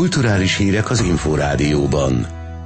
Kulturális hírek az Inforádióban.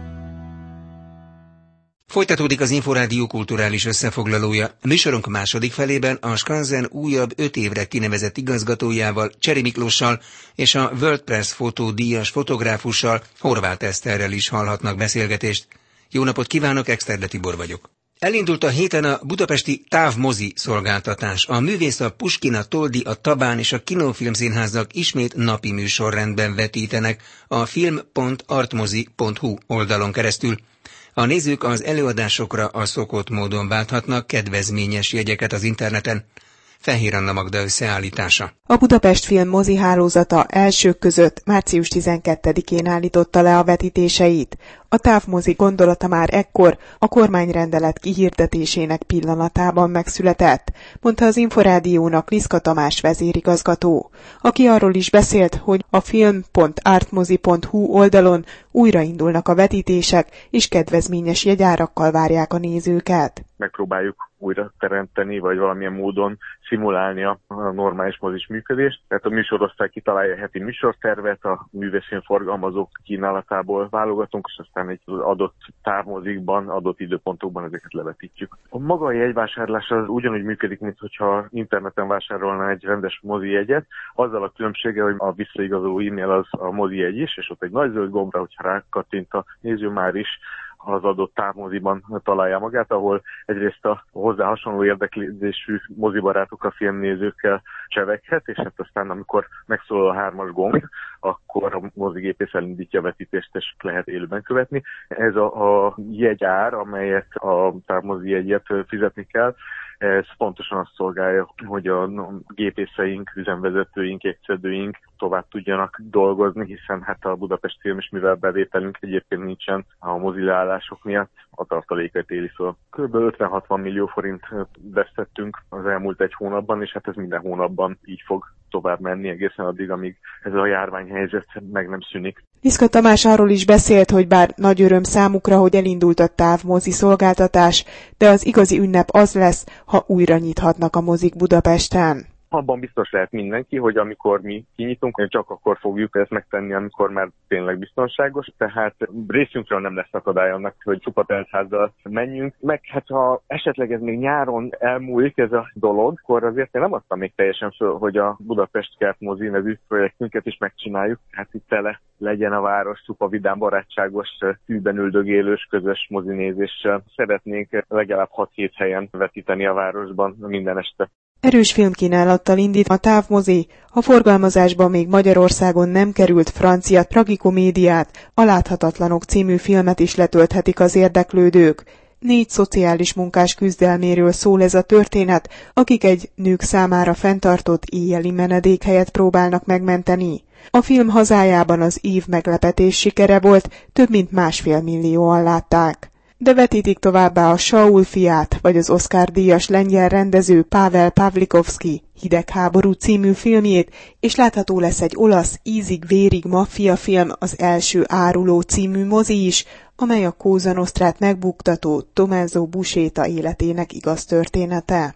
Folytatódik az Inforádió kulturális összefoglalója. A műsorunk második felében a Skanzen újabb 5 évre kinevezett igazgatójával, Cseri Miklóssal és a World Press Photo díjas fotográfussal, Horváth Eszterrel is hallhatnak beszélgetést. Jó napot kívánok, Exterde Tibor vagyok. Elindult a héten a budapesti távmozi szolgáltatás. A művész, a Puskina, a Toldi, a Tabán és a Kinófilmszínházak ismét napi műsorrendben vetítenek a film.artmozi.hu oldalon keresztül. A nézők az előadásokra a szokott módon válthatnak kedvezményes jegyeket az interneten. Fehér Anna Magda összeállítása. A Budapest Film mozi hálózata elsők között március 12-én állította le a vetítéseit. A távmozi gondolata már ekkor a kormányrendelet kihirdetésének pillanatában megszületett, mondta az Inforádiónak Liszka Tamás vezérigazgató, aki arról is beszélt, hogy a film.artmozi.hu oldalon újraindulnak a vetítések, és kedvezményes jegyárakkal várják a nézőket. Megpróbáljuk újra teremteni, vagy valamilyen módon szimulálni a normális mozis működést. Tehát a műsorosztály kitalálja a heti műsortervet, a művészfilm forgalmazók kínálatából válogatunk, és aztán egy adott távmozikban, adott időpontokban ezeket levetítjük. A maga a jegyvásárlás az ugyanúgy működik, mint hogyha interneten vásárolna egy rendes mozi jegyet, azzal a különbsége, hogy a visszaigazoló e-mail az a mozi jegy is, és ott egy nagy zöld gombra, hogyha rákattint a néző, már is az adott távmoziban találja magát, ahol egyrészt a hozzá hasonló érdeklődésű mozibarátokkal, filmnézőkkel cseveghet, és hát aztán amikor megszólal a 3-as gomb, akkor a mozigépész elindítja a vetítést, és lehet élőben követni. Ez a jegyár, amelyet a távmozi jegyet fizetni kell, ez pontosan azt szolgálja, hogy a gépészeink, üzemvezetőink, jegyszedőink tovább tudjanak dolgozni, hiszen hát a Budapest Film is, mivel bevételünk egyébként nincsen a mozileállások miatt, a tartalékait éli föl. Kb. 50-60 millió forint vesztettünk az elmúlt egy hónapban, és hát ez minden hónapban így fog tovább menni egészen addig, amíg ez a járványhelyzet meg nem szűnik. Liszka Tamás arról is beszélt, hogy bár nagy öröm számukra, hogy elindult a távmozi szolgáltatás, de az igazi ünnep az lesz, ha újra nyithatnak a mozik Budapesten. Abban biztos lehet mindenki, hogy amikor mi kinyitunk, csak akkor fogjuk ezt megtenni, amikor már tényleg biztonságos. Tehát részünkről nem lesz akadály annak, hogy csupa teltházzal menjünk. Meg hát ha esetleg ez még nyáron elmúlik ez a dolog, akkor azért én nem adtam még teljesen föl, hogy a Budapest Kert Mozi nevű projektünket is megcsináljuk. Hát itt tele legyen a város csupa vidám, barátságos, tűben üldögélős, közös mozinézéssel. Szeretnénk legalább 6-7 helyen vetíteni a városban minden este. Erős filmkínálattal indít a távmozi, a forgalmazásban még Magyarországon nem került francia tragikomédiát, a Láthatatlanok című filmet is letölthetik az érdeklődők. 4 szociális munkás küzdelméről szól ez a történet, akik egy nők számára fenntartott éjjeli menedékhelyet próbálnak megmenteni. A film hazájában az év meglepetés sikere volt, több mint 1,5 millióan látták. De vetítik továbbá a Saul fiát, vagy az Oscar-díjas lengyel rendező Pavel Pawlikowski Hidegháború című filmjét, és látható lesz egy olasz ízig-vérig maffiafilm, az Első áruló című mozi is, amely a Cosa Nostrát megbuktató Tommaso Buscetta életének igaz története.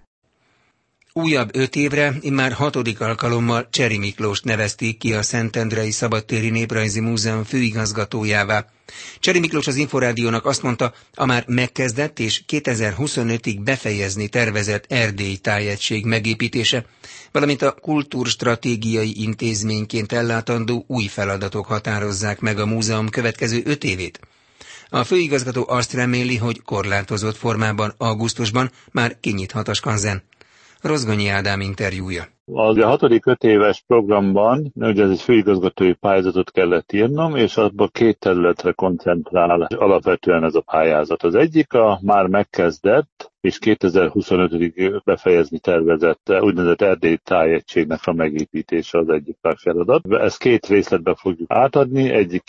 Újabb 5 évre, immár 6. alkalommal Cseri Miklóst nevezték ki a Szentendrei Szabadtéri Néprajzi Múzeum főigazgatójává. Cseri Miklós az Inforádiónak azt mondta, a már megkezdett és 2025-ig befejezni tervezett erdélyi tájegység megépítése, valamint a kultúrstratégiai intézményként ellátandó új feladatok határozzák meg a múzeum következő 5 évét. A főigazgató azt reméli, hogy korlátozott formában augusztusban már kinyithat a Skanzen. Rozgonyi Ádám interjúja. A 6. 5 éves programban, ugye ez egy főigazgatói pályázatot kellett írnom, és abban 2 területre koncentrál alapvetően ez a pályázat. Az egyik a már megkezdett és 2025-ig befejezni tervezett úgynevezett erdélyi tájegységnek a megépítése az egyik feladat. Ezt 2 részletbe fogjuk átadni, egyik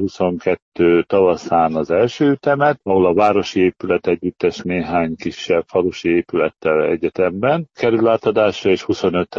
2022 tavaszán az első ütemet, ahol a városi épület együttes néhány kisebb falusi épülettel egyetemben kerül átadásra, és 25-re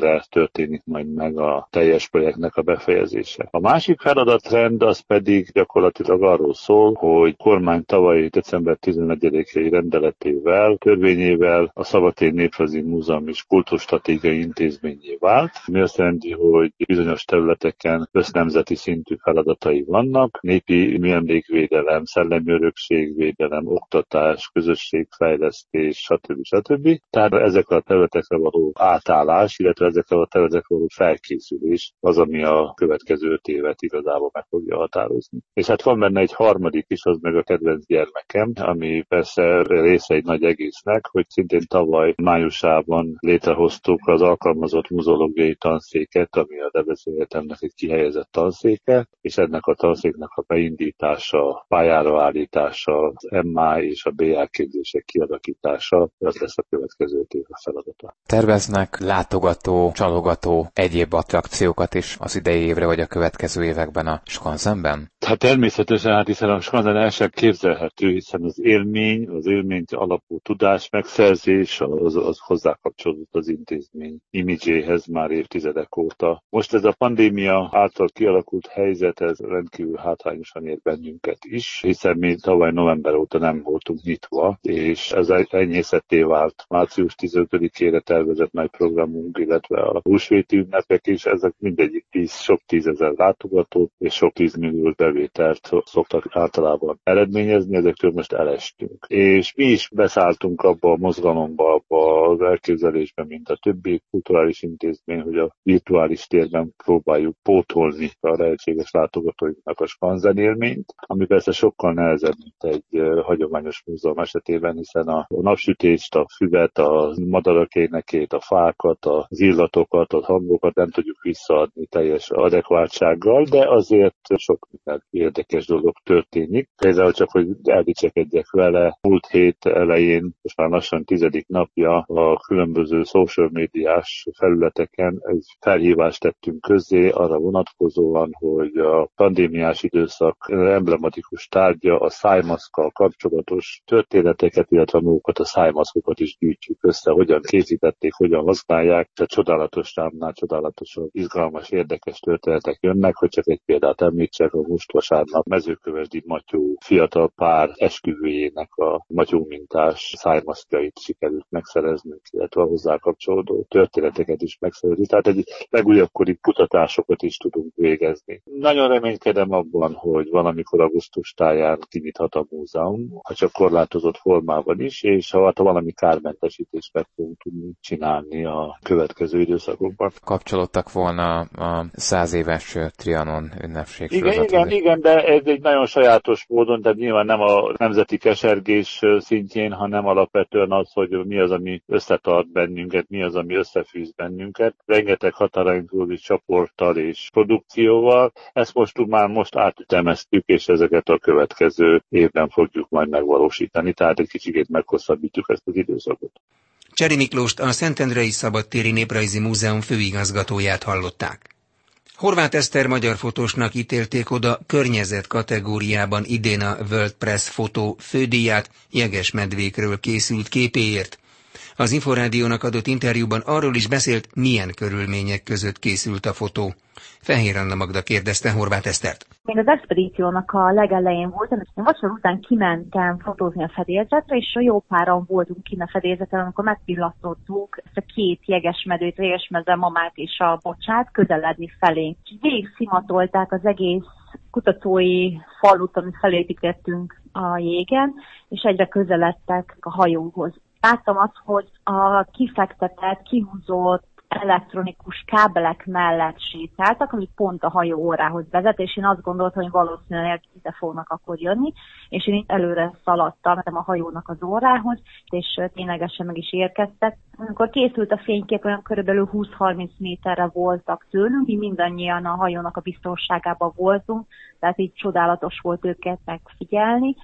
évre történik majd meg a teljes projektnek a befejezése. A másik feladatrend az pedig gyakorlatilag arról szól, hogy kormány tavaly december 11-i rendeletével, törvényével a Szabadtéri Néprajzi Múzeum is kultuszstratégiai intézménnyé vált, ami azt jelenti, hogy bizonyos területeken össznemzeti szintű feladatai vannak, népi műemlékvédelem, szellemi örökségvédelem, oktatás, közösségfejlesztés, stb. Tehát ezekre a területekre való átállás, illetve ezekre a területekre való felkészülés az, ami a következő 5 évet igazából meg fogja határozni. És hát van benne egy harmadik is, az meg a kedvenc gyermekem, ami persze része egy nagy egésznek, hogy szintén tavaly májusában létrehoztuk az alkalmazott muzeológiai tanszéket, ami a Debreceni Egyetemnek egy kihelyezett tanszéke, és ennek a tanszéknek a beindítása, pályára állítása, az MA és a BA képzések kialakítása, az lesz a következő 5 év feladata. Terveznek látogató, csalogató, egyéb attrakciókat is az idei évre vagy a következő években a Skanzenben? Hát természetesen, hiszen a Skanzen el sem képzelhető, hiszen az élményt alapú tudás megszerzés, az hozzá kapcsolódott az intézmény imidzséhez már évtizedek óta. Most ez a pandémia által kialakult helyzet, ez rendkívül hátrányosan ér bennünket is, hiszen mi tavaly november óta nem voltunk nyitva, és ez enyhészetté vált március 15-ére tervezett nagy programunk, illetve a húsvéti ünnepek is, ezek mindegyik sok tízezer látogatót és sok 10 milliós bevételt szoktak általában eredményezni, ezektől most elestünk. És mi is beszálltunk abba a mozgalomba, abba az elképzelésben, mint a többi kulturális intézmény, hogy a virtuális térben próbáljuk pótolni a lehetséges látogatóinknak a Skanzen élményt, ami persze sokkal nehezebb, mint egy hagyományos múzeum esetében, hiszen a napsütést, a füvet, a madarak énekét, a fákat, az illatokat, a hangokat nem tudjuk visszaadni teljes adekváltsággal, de azért sok minden érdekes dolog történik. Például csak, hogy eldicsekedjek vele, múlt hét elején, most már lassan 10. napja a különböző social médiás felületeken egy felhívást tettünk közzé arra vonatkozóan, hogy a pandémiás időszak emblematikus tárgya a szájmaszkkal kapcsolatos történeteket, illetve magukat a szájmaszkokat is gyűjtjük össze, hogyan készítették, hogyan használják, tehát csodálatos számnál csodálatosan izgalmas, érdekes történetek jönnek, hogy csak egy példát említsek, a most vasárnap Mezőkövesdi Matyó fiatal pár esküvőjének a Matyó mintás szájmaszkjait sikerült megszereznünk, illetve a hozzá kapcsolódó történeteket is megszerezni. Tehát egy legújabbkori kutatásokat is tudunk végezni. Nagyon reménykedem abban, hogy valamikor augusztus táján kinyithat a múzeum, ha csak korlátozott formában is, és ha valami kármentesítést meg fogunk tudni csinálni a következő időszakokban. Kapcsolódtak volna a 100 éves Trianon ünnepség. Igen, de ez egy nagyon sajátos módon, tehát nyilván nem a nemzeti kesergés szintjén, hanem alapvetően az, hogy mi az, ami összetart bennünket, mi az, ami összefűz bennünket. Rengeteg határain túli csoporttal és produkcióval. Ezt most átütemeztük, és ezeket a következő évben fogjuk majd megvalósítani, tehát egy kicsit meghosszabbítjuk ezt az időszakot. Cseri Miklóst, a Szentendrei Szabadtéri Néprajzi Múzeum főigazgatóját hallották. Horváth Eszter magyar fotósnak ítélték oda környezet kategóriában idén a World Press fotó fődíját Jegesmedvékről készült képéért. Az Inforádiónak adott interjúban arról is beszélt, milyen körülmények között készült a fotó. Fehér Anna Magda kérdezte Horváth Esztert. Még az expedíciónak a legelején voltam, és vacsora után kimentem fotózni a fedélzetre, és jó páran voltunk kint a fedélzeten, amikor megpillantottuk ezt a 2 jegesmedőt, Jegesmedve mamát és a Bocsát közeledni felé. Végig szimatolták az egész kutatói falut, amit felépítettünk a jégen, és egyre közeledtek a hajóhoz. Láttam azt, hogy a kifektetett, kihúzott elektronikus kábelek mellett sétáltak, ami pont a hajó órához vezet, és én azt gondoltam, hogy valószínűleg ide fognak akkor jönni, és én itt előre szaladtam a hajónak az órához, és ténylegesen meg is érkeztek. Amikor készült a fénykép, olyan körülbelül 20-30 méterre voltak tőlünk, mi mindannyian a hajónak a biztonságában voltunk, tehát így csodálatos volt őket megfigyelni.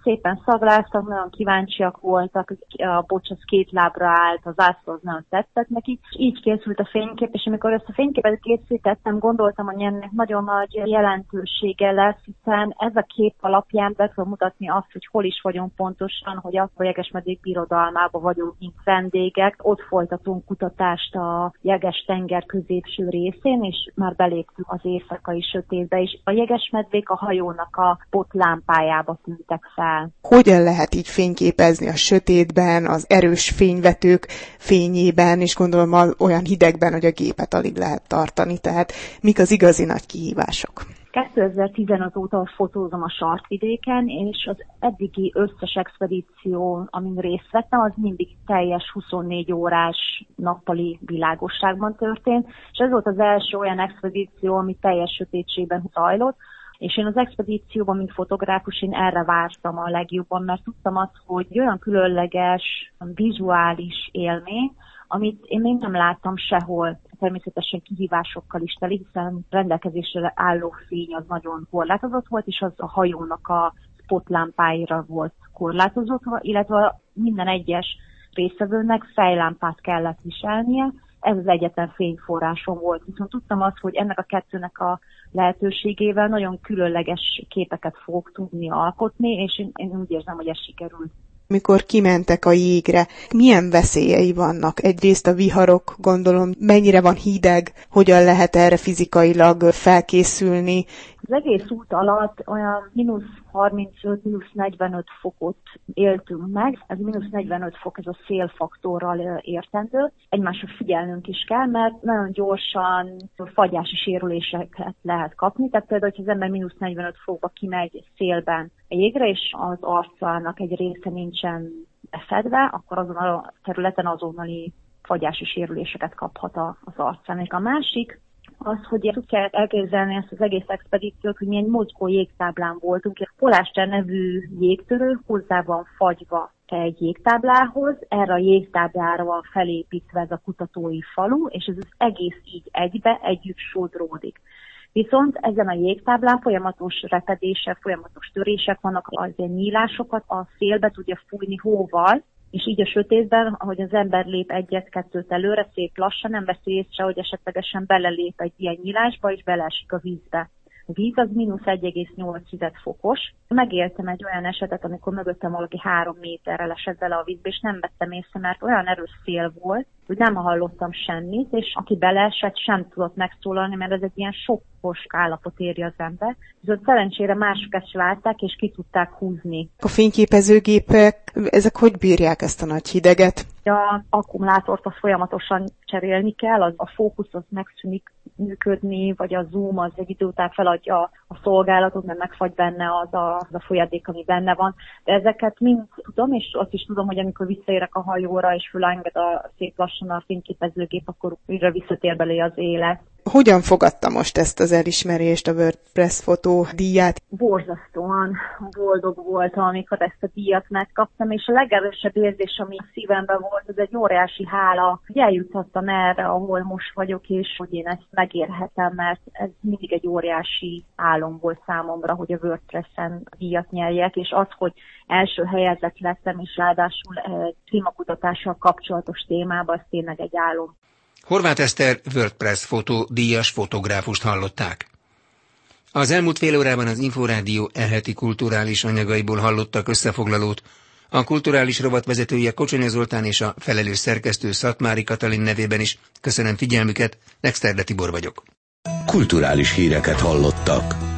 szépen szagláztak, nagyon kíváncsiak voltak, a bocs az 2 lábra állt, az zászló az nagyon tetszett nekik. Így készült a fénykép, és amikor ezt a fényképet készítettem, gondoltam, hogy ennek nagyon nagy jelentősége lesz, hiszen ez a kép alapján be tudom mutatni azt, hogy hol is vagyunk pontosan, hogy a Jegesmedvék birodalmában vagyunk, mint vendégek. Ott folytatunk kutatást a Jeges-tenger középső részén, és már beléptünk az éjszakai sötétbe, és a jegesmedvék a hajónak a botlámpájába tűntek fel. Hogyan lehet így fényképezni a sötétben, az erős fényvetők fényében, és gondolom olyan hidegben, hogy a gépet alig lehet tartani, tehát mik az igazi nagy kihívások? 2015 óta fotózom a sarkvidéken, és az eddigi összes expedíció, amin részt vettem, az mindig teljes 24 órás nappali világosságban történt, és ez volt az első olyan expedíció, ami teljes sötétségben zajlott, és én az expedícióban, mint fotográfus, én erre vártam a legjobban, mert tudtam azt, hogy olyan különleges, vizuális élmény, amit én még nem láttam sehol, természetesen kihívásokkal is teli, hiszen rendelkezésre álló fény az nagyon korlátozott volt, és az a hajónak a spotlámpáira volt korlátozott, illetve minden egyes résztvevőnek fejlámpát kellett viselnie, ez az egyetlen fényforrásom volt. Viszont tudtam azt, hogy ennek a kettőnek a lehetőségével nagyon különleges képeket fogok tudni alkotni, és én úgy érzem, hogy ez sikerült. Mikor kimentek a jégre, milyen veszélyei vannak? Egyrészt a viharok, gondolom, mennyire van hideg, hogyan lehet erre fizikailag felkészülni? Az egész út alatt olyan -35–45 fokot éltünk meg. Ez -45 fok, ez a szélfaktorral értendő. Egymásra figyelnünk is kell, mert nagyon gyorsan fagyási sérüléseket lehet kapni. Tehát például, hogy az ember -45 fokba kimegy szélben a jégre, és az arcának egy része nincsen befedve, akkor azon a területen azonnali fagyási sérüléseket kaphat az arcán. A másik, az, hogy úgy kell elképzelni ezt az egész expedíciót, hogy mi egy mozgó jégtáblán voltunk. Egy Poláster nevű jégtörő hozzá van fagyva egy jégtáblához, erre a jégtáblára van felépítve ez a kutatói falu, és ez az egész így együtt sodródik. Viszont ezen a jégtáblán folyamatos repedések, folyamatos törések vannak, az ilyen nyílásokat a szélbe tudja fújni hóval, és így a sötétben, ahogy az ember lép egyet-kettőt előre, szép lassan, nem veszi észre, hogy esetlegesen belelép egy ilyen nyílásba, és beleesik a vízbe. A víz az -1,8 fokos. Megéltem egy olyan esetet, amikor mögöttem valaki 3 méterrel esett bele a vízbe, és nem vettem észre, mert olyan erős szél volt, hogy nem hallottam semmit, és aki beleesett, sem tudott megszólalni, mert ez egy ilyen sokkos állapot éri az ember. Viszont szerencsére mások ezt látták, és ki tudták húzni. A fényképezőgépek, ezek hogy bírják ezt a nagy hideget? A akkumulátort azt folyamatosan cserélni kell, a fókusz az megszűnik működni, vagy a zoom az egy idő után feladja a szolgálatot, mert megfagy benne az a folyadék, ami benne van. De ezeket mind tudom, és azt is tudom, hogy amikor visszaérek a hajóra, és fölenged szép lassan a fényképezőgép, akkor újra visszatér belé az élet. Hogyan fogadta most ezt az elismerést, a WordPress fotó díját? Borzasztóan boldog voltam, amikor ezt a díjat megkaptam, és a legerősebb érzés, ami a szívemben volt, ez egy óriási hála, hogy eljutottam erre, ahol most vagyok, és hogy én ezt megérhetem, mert ez mindig egy óriási álom volt számomra, hogy a WordPress-en díjat nyerjek, és az, hogy első helyezett lettem, és ráadásul klímakutatással kapcsolatos témában, az tényleg egy álom. Horváth Eszter WordPress fotó díjas fotográfust hallották. Az elmúlt fél órában az Inforádió elheti kulturális anyagaiból hallottak összefoglalót. A kulturális rovat vezetője Kocsonya Zoltán és a felelős szerkesztő Szatmári Katalin nevében is köszönöm figyelmüket, Nexterde Tibor vagyok. Kulturális híreket hallottak.